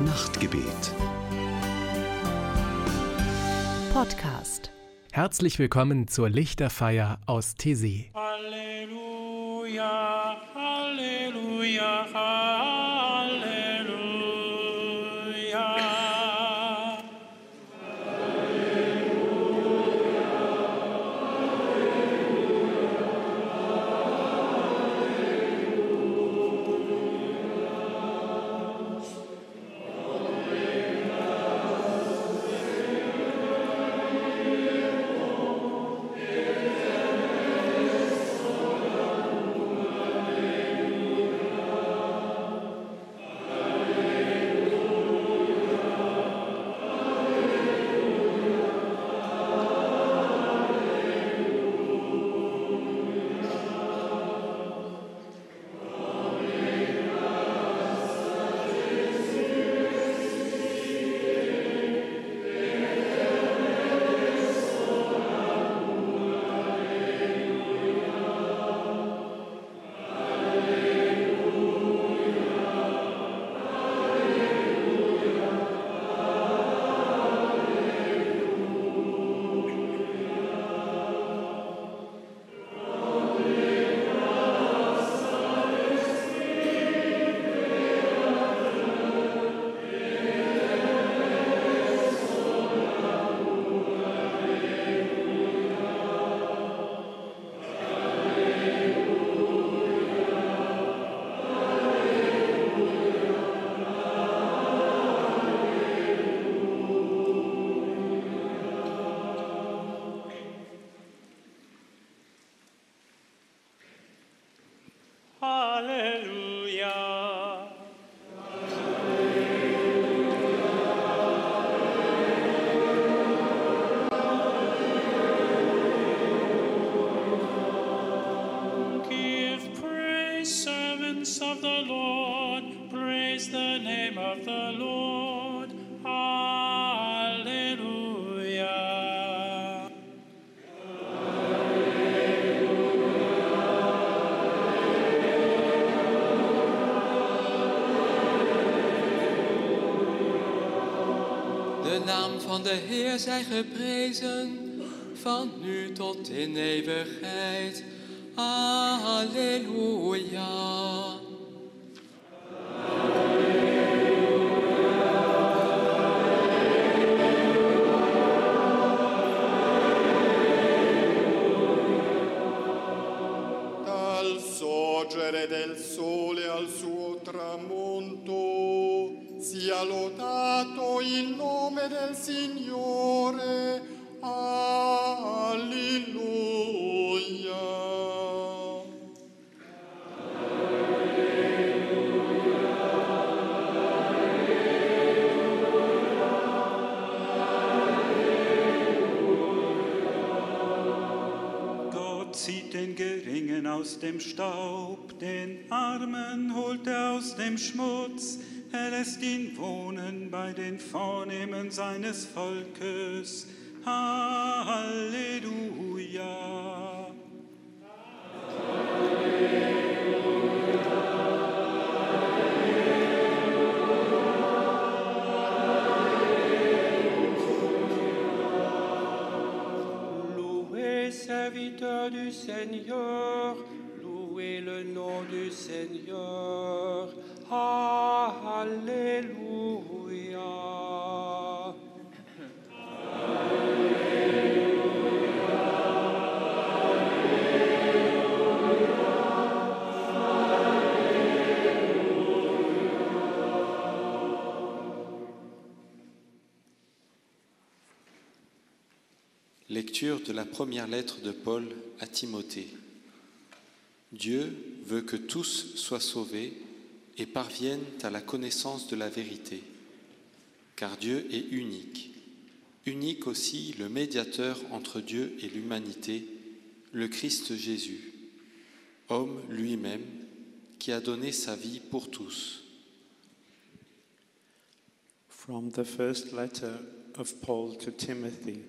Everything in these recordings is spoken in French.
Nachtgebet. Podcast. Herzlich willkommen zur Lichterfeier aus Tessé. Halleluja, Halleluja, Halleluja. Halleluja. Give praise, servants of the Lord, praise the name of the Lord. Hallelujah. De naam van de Heer zij geprezen, van nu tot in eeuwigheid. Halleluja. Dal sorgere del sole al suo tramonto, sia lodato il nome del Signore. Alleluia. Gott zieht den Geringen aus dem Staub, den Armen holt er aus dem Schmutz. Er lässt ihn wohnen bei den Vornehmen seines Volkes. Halleluja. Louez, serviteurs du Seigneur, louez le nom du Seigneur. Alléluia. Lecture de la première lettre de Paul à Timothée. Dieu veut que tous soient sauvés et parviennent à la connaissance de la vérité, car Dieu est unique. Unique aussi le médiateur entre Dieu et l'humanité, le Christ Jésus, homme lui-même, qui a donné sa vie pour tous. From the first letter of Paul to Timothy.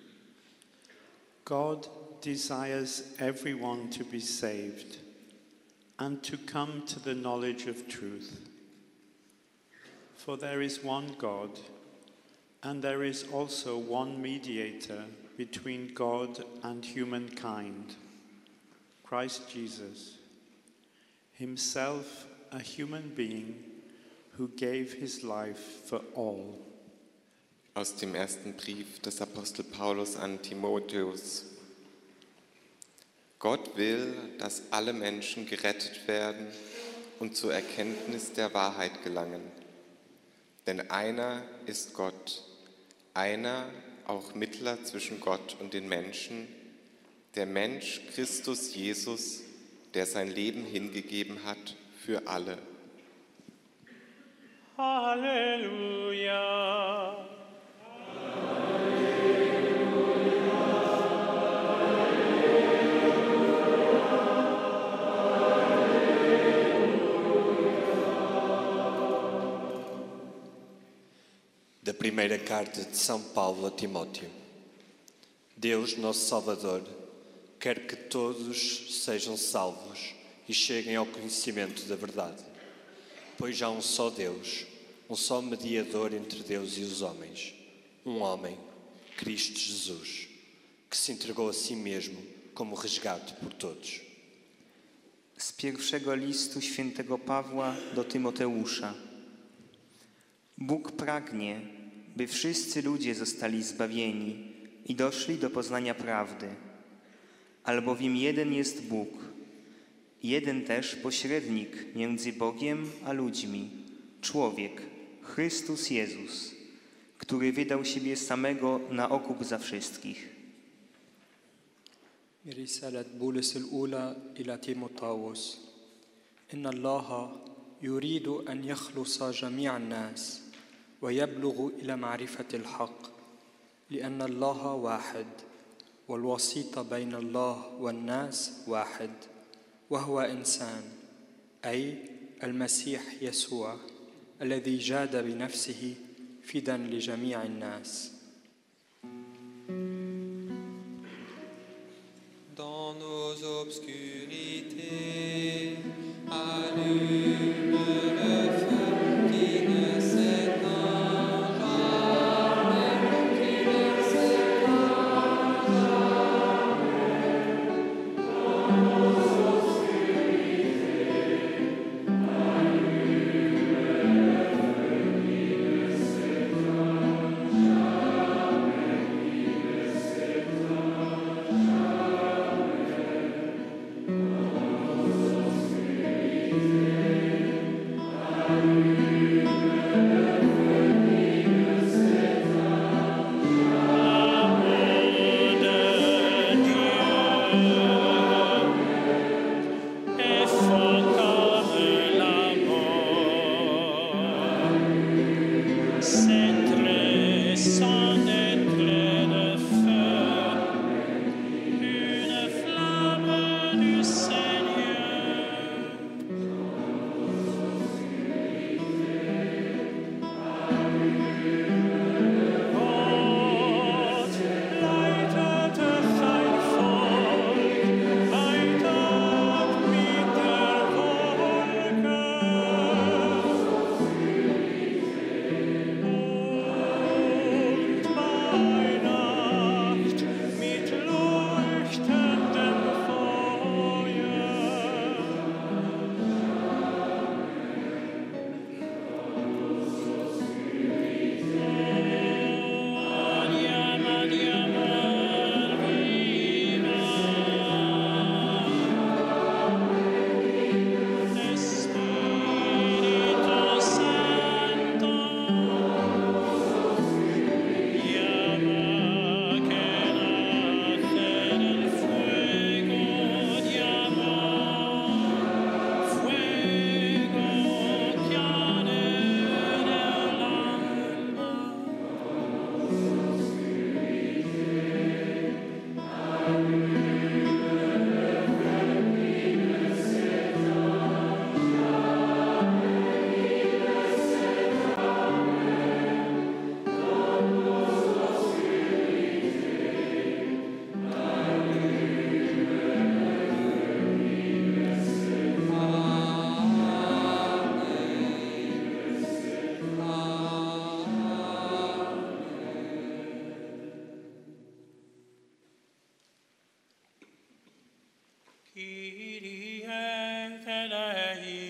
God desires everyone to be saved and to come to the knowledge of truth. For there is one God, and there is also one mediator between God and humankind, Christ Jesus, himself a human being who gave his life for all. Aus dem ersten Brief des Apostel Paulus an Timotheus. Gott will, dass alle Menschen gerettet werden und zur Erkenntnis der Wahrheit gelangen. Denn einer ist Gott, einer auch Mittler zwischen Gott und den Menschen, der Mensch Christus Jesus, der sein Leben hingegeben hat für alle. Halleluja. Da primeira carta de São Paulo a Timóteo. Deus, nosso Salvador, quer que todos sejam salvos e cheguem ao conhecimento da verdade. Pois há um só Deus, um só mediador entre Deus e os homens, um homem, Cristo Jesus, que se entregou a si mesmo como resgate por todos. Z pierwszego listu świętego Pawła do Tymoteusza. Bóg pragnie, by wszyscy ludzie zostali zbawieni i doszli do poznania prawdy. Albowiem jeden jest Bóg, jeden też pośrednik między Bogiem a ludźmi, człowiek, Chrystus Jezus, który wydał siebie samego na okup za wszystkich. رسالة بولس الأولى إلى تيموثاوس. إن الله يريد أن يخلص جميع الناس ويبلغ إلى معرفة الحق، لأن الله واحد والوسيط بين الله والناس واحد، وهو إنسان، أي المسيح يسوع الذي جاد بنفسه فداً لجميع الناس. Dans nos obscurités, allume le feu qui ne s'éteint jamais, qui ne s'éteint jamais. Dans nos obscurités, allume le feu qui ne s'éteint jamais, qui ne s'éteint jamais.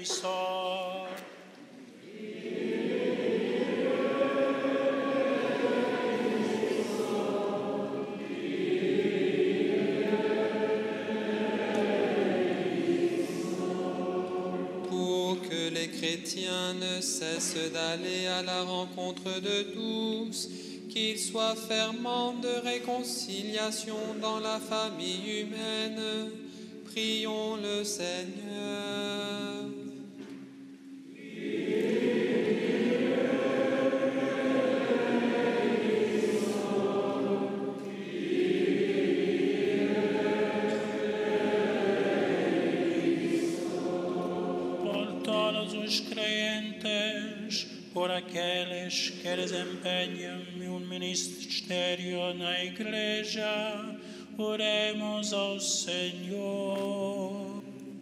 bénissons. Pour que les chrétiens ne cessent d'aller à la rencontre de tous, qu'ils soient ferments de réconciliation dans la famille humaine, prions le Seigneur. Por todos os crentes, por aqueles que desempenham um ministério na Igreja, oremos ao Senhor.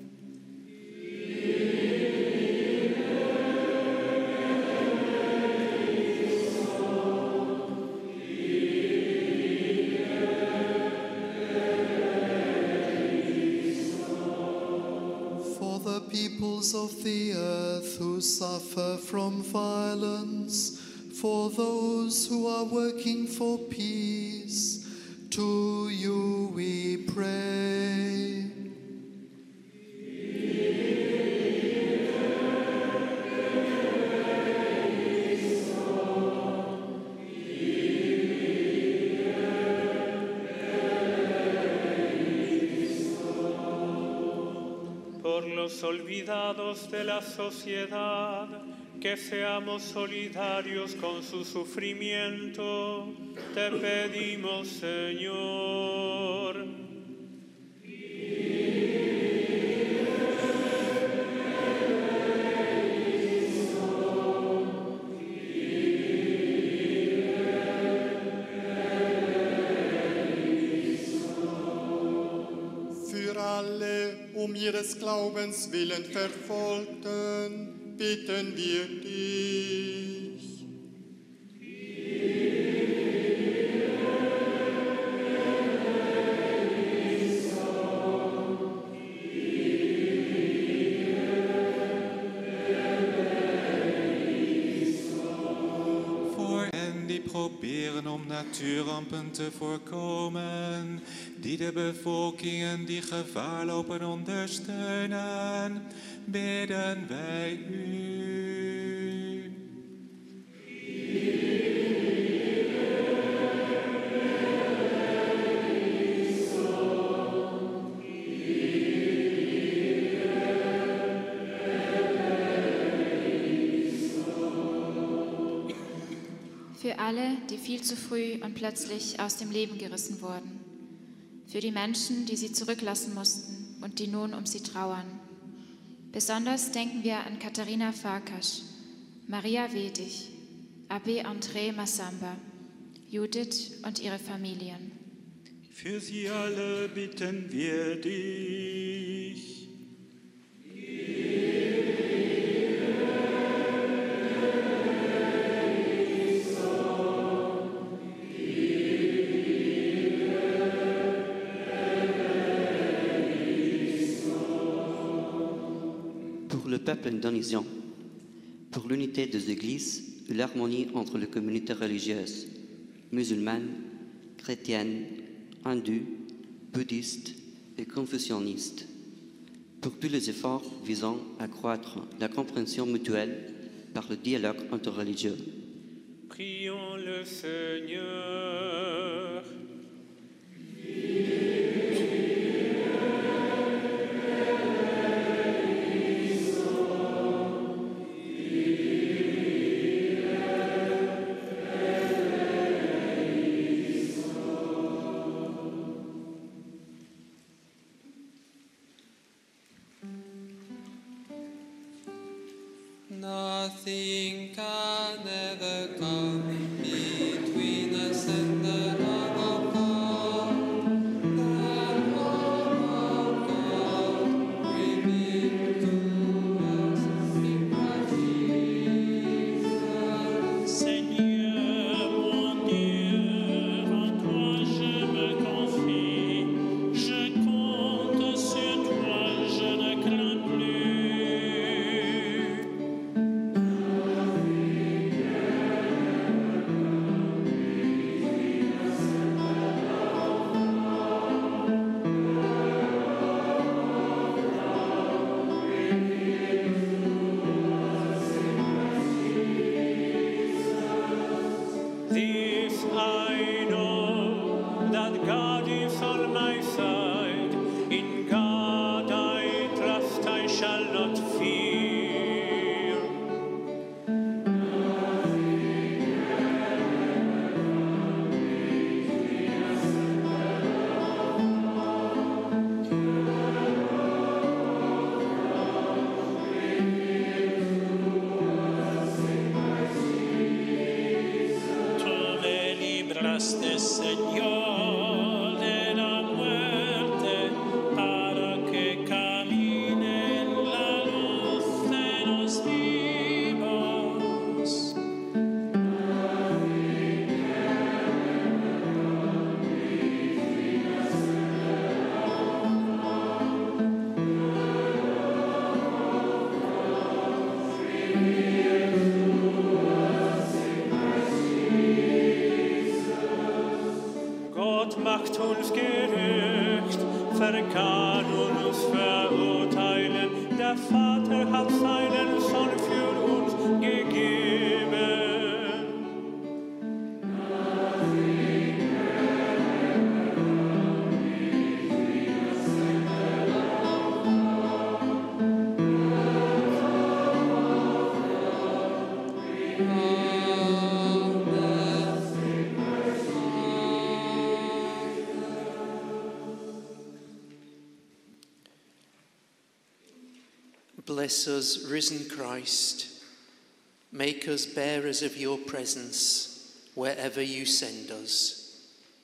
For the peoples of the earth who suffer from violence, for those who are working for peace, to you we pray. Por los olvidados de la sociedad, que seamos solidarios con su sufrimiento, te pedimos, Señor. Für alle um ihres Glaubens willen Verfolgten bitten wir dich. Voor hen die proberen om natuurrampen te voorkomen, die de bevolkingen die gevaar lopen ondersteunen, bidden wij u. Für alle, die viel zu früh und plötzlich aus dem Leben gerissen wurden. Für die Menschen, die sie zurücklassen mussten und die nun um sie trauern. Besonders denken wir an Katharina Farkas, Maria Wedig, Abbé André Massamba, Judith und ihre Familien. Für sie alle bitten wir dich. Pour le peuple indonésien, pour l'unité des églises et l'harmonie entre les communautés religieuses, musulmanes, chrétiennes, hindoues, bouddhistes et confucianistes, pour tous les efforts visant à accroître la compréhension mutuelle par le dialogue interreligieux. Prions le Seigneur. Nothing can ever come between us and the love of God. The love of God revealed to us in Christ Jesus. Seigneur, mon Dieu, en toi je me confie, je compte sur toi, je ne crains plus. enviaste, Señor, de la muerte, para que camine en la luz de los vivos. Gott macht uns gerecht, wer kann uns verurteilen? Der Vater hat seinen Sohn für uns gegeben. Bless us, risen Christ. Make us bearers of your presence wherever you send us.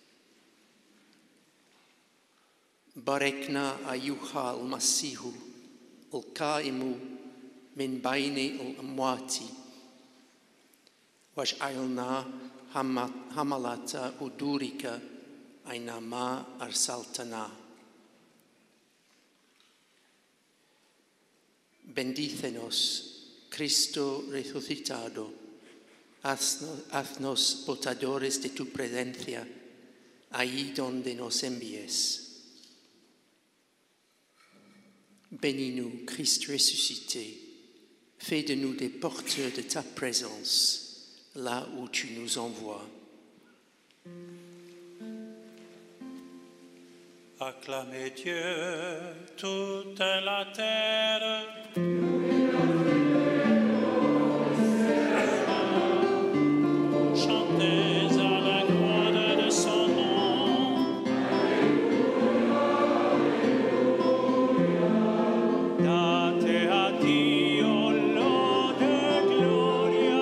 Barekna ayuha al-Masihu, al-Qaimu min bayni al-Amwati, waj'alna hamalata udurika aynama arsaltana. Bendícenos, Cristo resucitado, haznos portadores de tu presencia, ahí donde nos envíes. Bénis-nous, Christ ressuscité, fais de nous des porteurs de ta présence, là où tu nous envoies. Acclamez Dieu, toute la terre. Chantez à la gloire de son nom. Date a Dio lode gloria.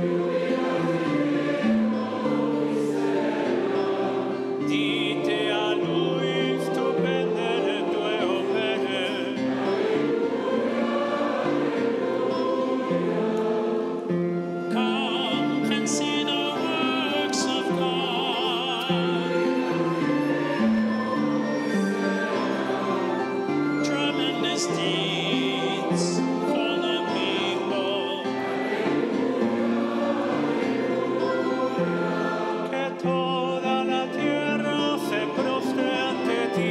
Dite a lui stupende le tue opere. Come, consider works of God. Tremendous deeds for the people. Que toda la tierra se prostre ante ti.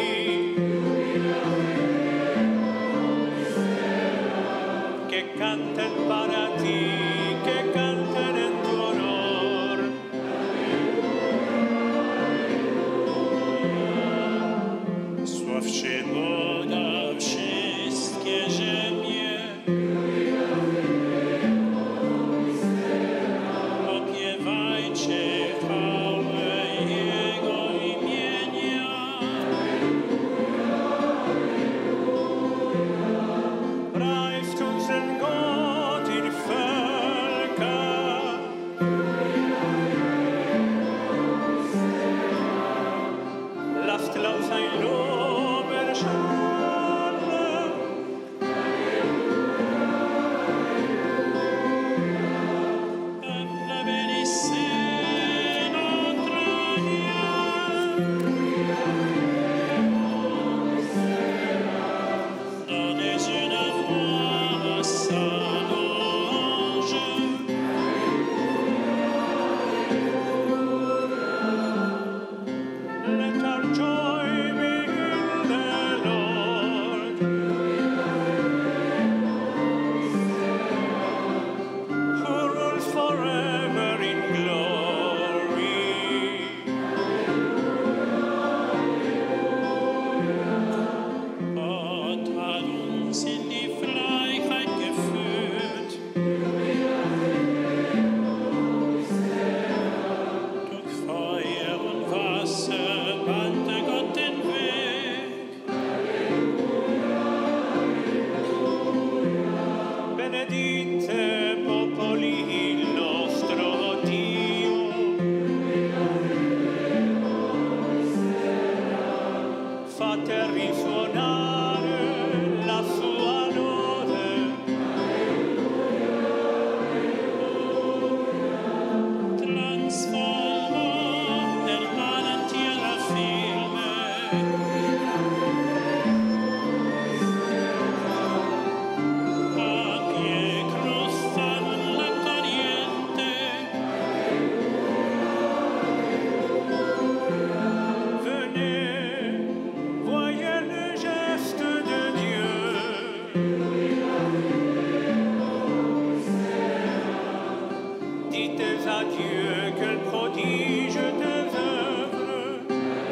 Que canten para ti, que canten en tu honor. Sławcie Boga wszystkie ziemie. Opiewajcie chwałę Jego imienia. Preist unseren Gott in Völker. Lasst laut sein Lob erschallen. Peuple bénissez notre Dieu. Donnez une voix à sa louange. Let our joy be in the Lord. Who rules forever in glory. Gott hat uns in die Freiheit geführt. Durch Feuer und Wasser bahnte Gott den Weg. Benedite popoli il nostro Dio. Dieu, quel prodige tes œuvres.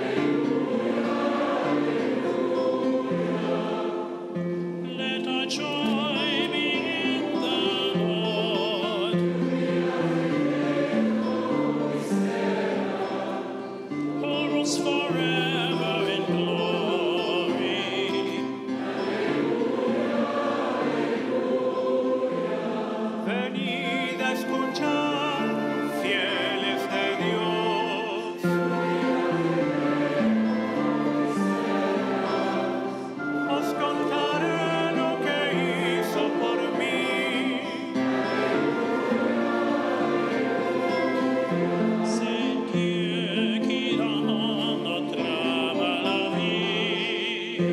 Let our joy be in the Lord. Who rules forever in glory. Venid a escuchar, fieles de Dios. Os contaré lo que hizo por mí. C'est Dieu qui rend notre âme à la vie.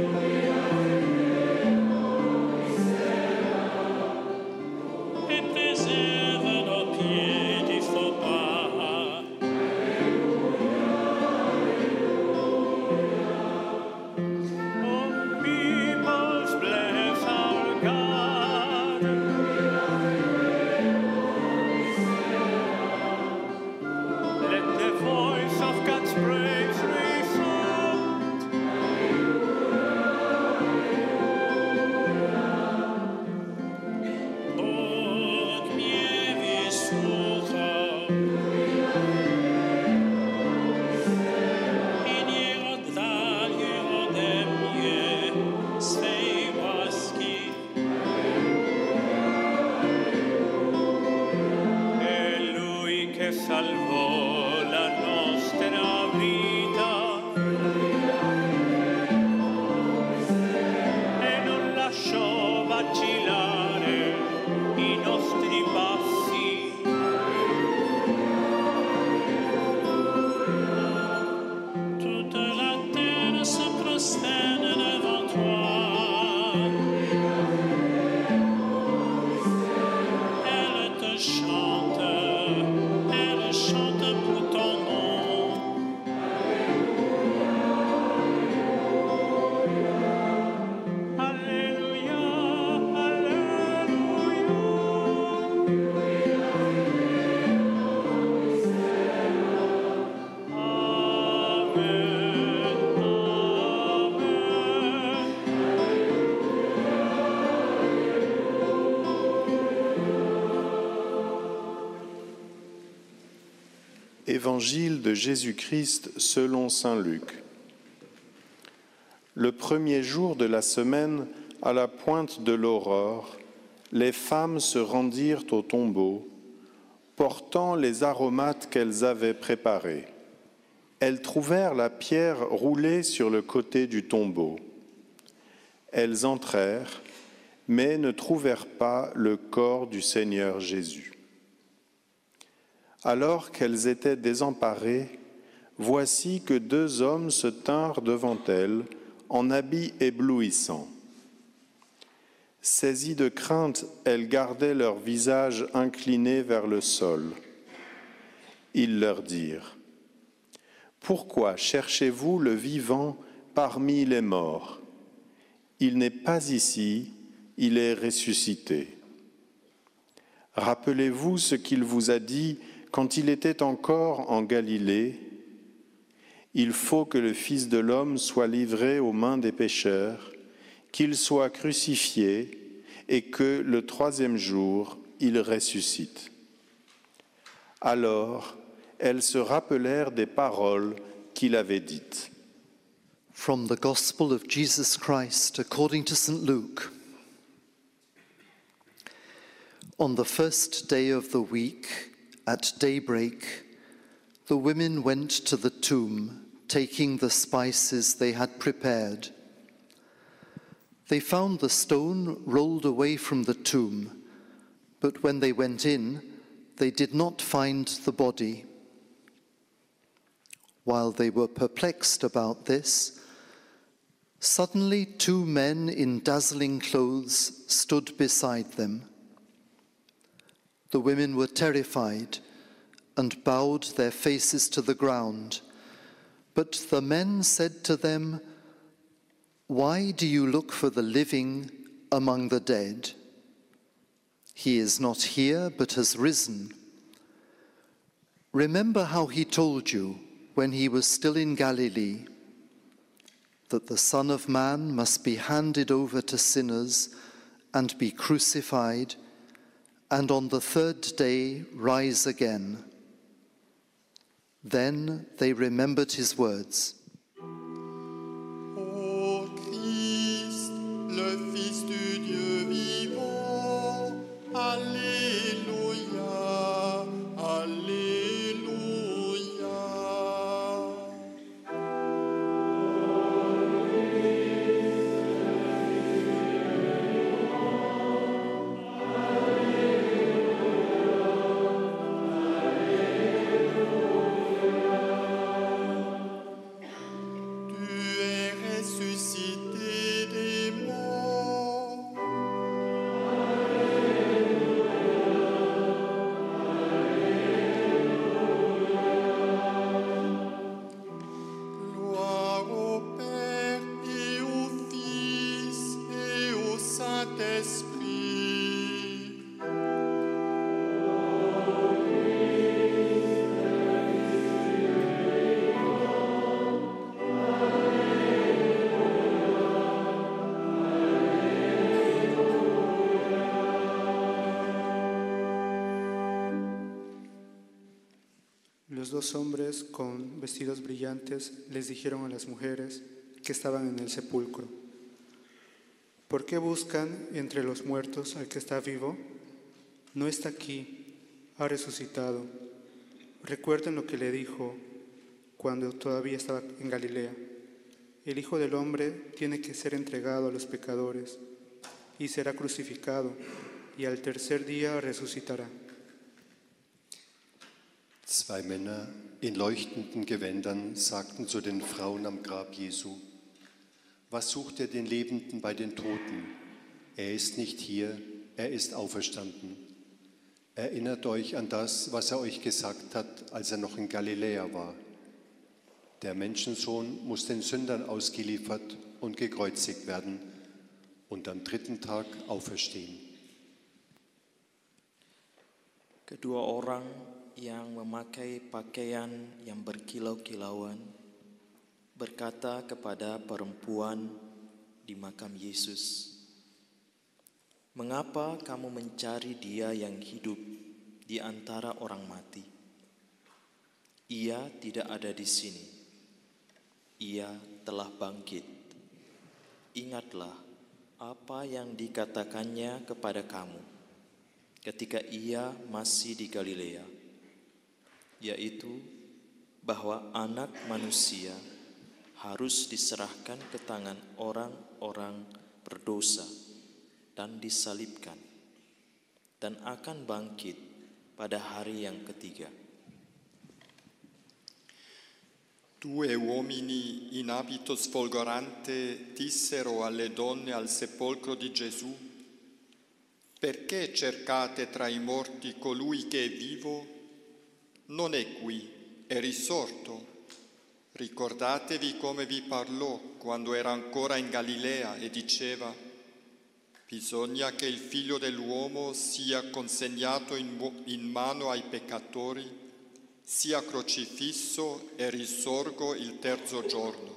Et préserve nos pieds du faux pas. Oh, peoples, bless our God. Let the voice of God's praise resound. Bóg mnie wysłuchał i nie oddalił ode mnie swej łaski. È Lui che salvò la nostra vita e non lasciò vacillare i nostri passi. Toute la terre se prosterne devant toi. Elle te chante pour ton nom. Alléluia, Évangile de Jésus-Christ selon saint Luc. Le premier jour de la semaine, à la pointe de l'aurore, les femmes se rendirent au tombeau, portant les aromates qu'elles avaient préparés. Elles trouvèrent la pierre roulée sur le côté du tombeau. Elles entrèrent, mais ne trouvèrent pas le corps du Seigneur Jésus. Alors qu'elles étaient désemparées, voici que deux hommes se tinrent devant elles en habits éblouissants. Saisies de crainte, elles gardaient leur visage incliné vers le sol. Ils leur dirent : « Pourquoi cherchez-vous le vivant parmi les morts ? Il n'est pas ici, il est ressuscité. Rappelez-vous ce qu'il vous a dit quand il était encore en Galilée. Il faut que le Fils de l'homme soit livré aux mains des pécheurs, qu'il soit crucifié et que le troisième jour, il ressuscite. » Alors, elles se rappelèrent des paroles qu'il avait dites. From the Gospel of Jesus Christ according to St. Luke. On the first day of the week, at daybreak, the women went to the tomb, taking the spices they had prepared. They found the stone rolled away from the tomb, but when they went in, they did not find the body. While they were perplexed about this, suddenly two men in dazzling clothes stood beside them. The women were terrified and bowed their faces to the ground. But the men said to them, "Why do you look for the living among the dead? He is not here, but has risen. Remember how he told you when he was still in Galilee that the Son of Man must be handed over to sinners and be crucified, and on the third day rise again. Then they remembered his words. Ô Christ, le Fils du Dieu vivant, Alléluia, Alléluia. Los dos hombres con vestidos brillantes les dijeron a las mujeres que estaban en el sepulcro: ¿por qué buscan entre los muertos al que está vivo? No está aquí, ha resucitado. Recuerden lo que le dijo cuando todavía estaba en Galilea: el Hijo del Hombre tiene que ser entregado a los pecadores y será crucificado, y al tercer día resucitará. Zwei Männer in leuchtenden Gewändern sagten zu den Frauen am Grab Jesu: Was sucht ihr den Lebenden bei den Toten? Er ist nicht hier, er ist auferstanden. Erinnert euch an das, was er euch gesagt hat, als er noch in Galiläa war. Der Menschensohn muss den Sündern ausgeliefert und gekreuzigt werden und am dritten Tag auferstehen. Kedua orang yang memakai pakaian yang berkilau-kilauan berkata kepada perempuan di makam Yesus, "Mengapa kamu mencari Dia yang hidup di antara orang mati? Ia tidak ada di sini. Ia telah bangkit. Ingatlah apa yang dikatakannya kepada kamu ketika Ia masih di Galilea, yaitu bahwa Anak Manusia harus diserahkan ke tangan orang-orang berdosa dan disalibkan, dan akan bangkit pada hari yang ketiga." Due uomini in abito sfolgorante dissero alle donne al sepolcro di Gesù: "Perché cercate tra i morti colui che è vivo? Non è qui, è risorto. Ricordatevi come vi parlò quando era ancora in Galilea e diceva: bisogna che il Figlio dell'uomo sia consegnato in mano ai peccatori, sia crocifisso e risorgo il terzo giorno."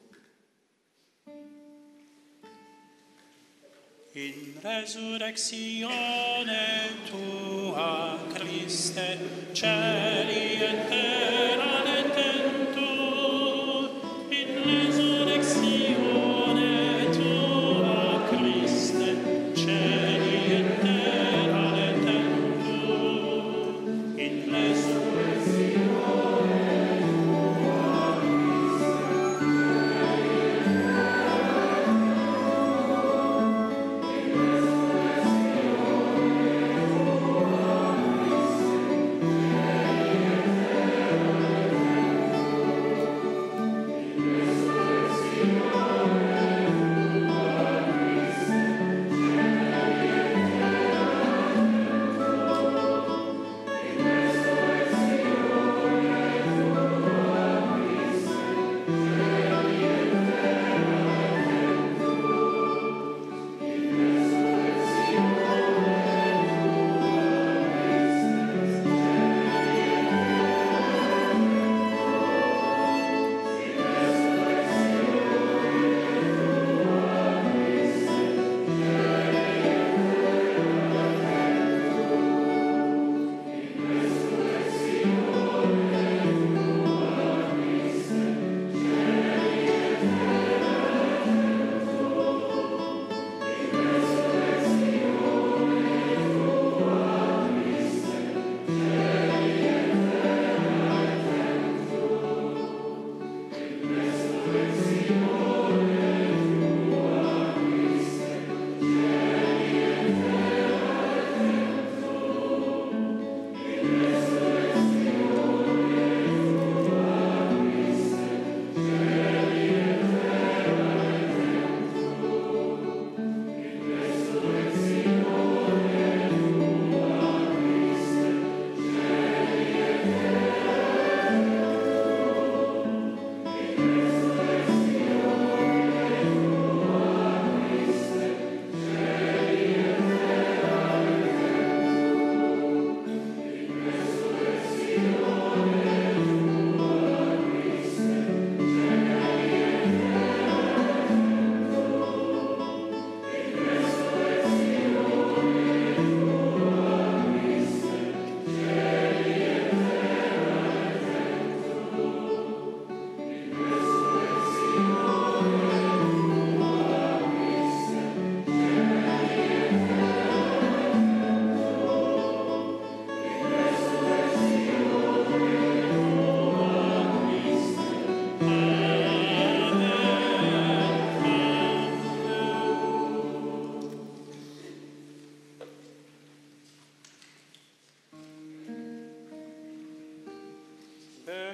In resurrectione tua, Christe, cieli e terra detento. In resurrectione tua, Christe, cieli e terra detento. In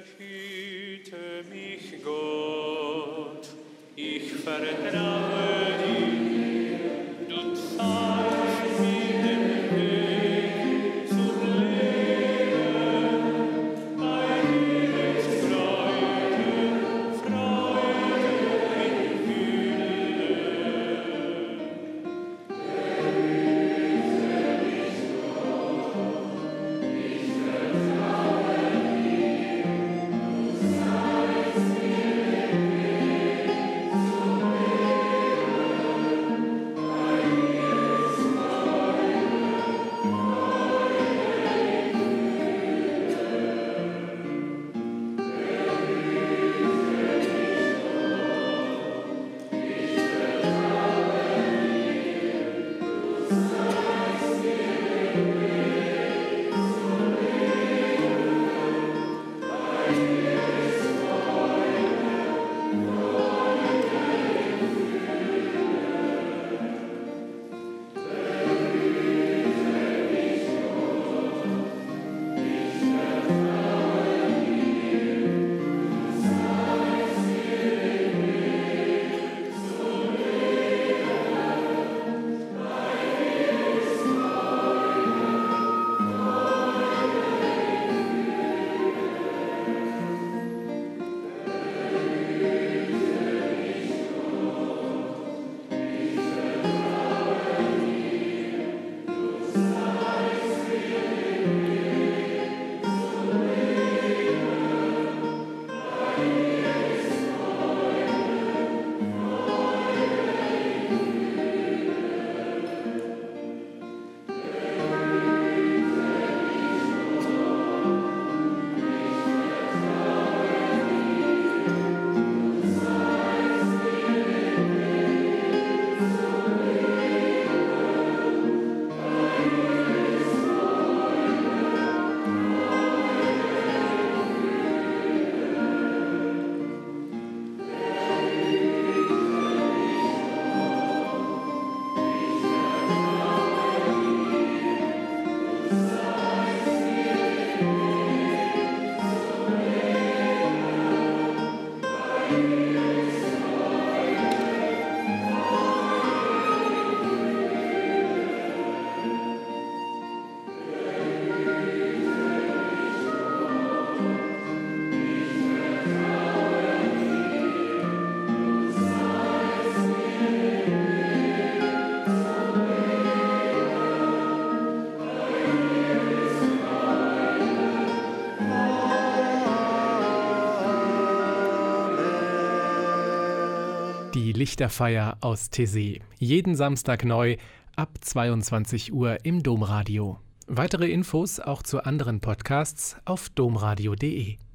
Behüte mich, Gott, ich vertraue dir, du zeigst mir den Weg zum Leben, bei dir ist Freude, Freude in Fülle. Die Lichterfeier aus Taizé. Jeden Samstag neu ab 22 Uhr im Domradio. Weitere Infos auch zu anderen Podcasts auf domradio.de.